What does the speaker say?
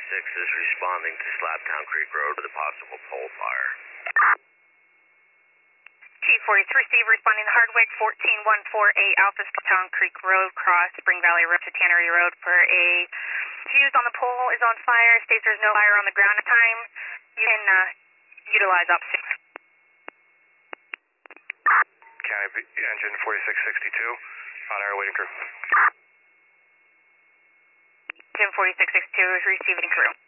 is responding to Slabtown Creek Road with a possible pole fire. G40, receive, responding to Hardwick, 14148 Alpha Slabtown Creek Road, cross Spring Valley Road to Tannery Road for a fuse on the pole is on fire. States there's no fire on the ground at time. You can utilize up 6. County engine 4662, on our waiting crew. Engine 4662 is receiving crew.